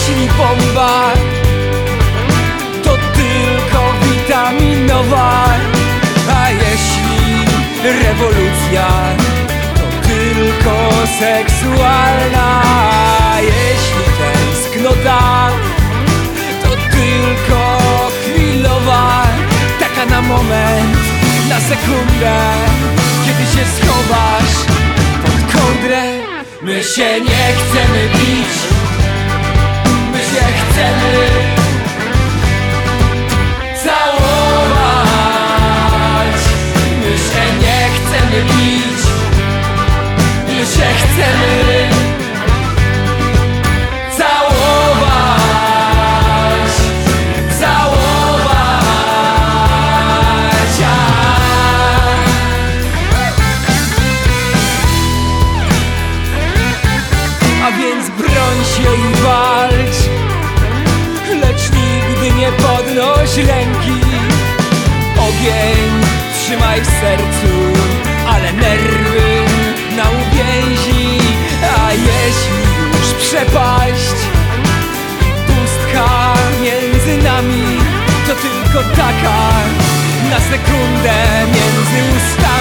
jeśli bomba to tylko witaminowa, a jeśli rewolucja to tylko seksualna, a jeśli tęsknota to tylko chwilowa, taka na moment, na sekundę, kiedy się schowasz pod kołdrę. My się nie chcemy bić, my się chcemy całować. My się nie chcemy bić, my się chcemy całować. Całować. A więc broń się i walcz, lecz nigdy nie podnoś ręki. Ogień trzymaj w sercu, ale nerwy na uwięzi. A jeśli już przepaść, pustka między nami, to tylko taka na sekundę między ustami.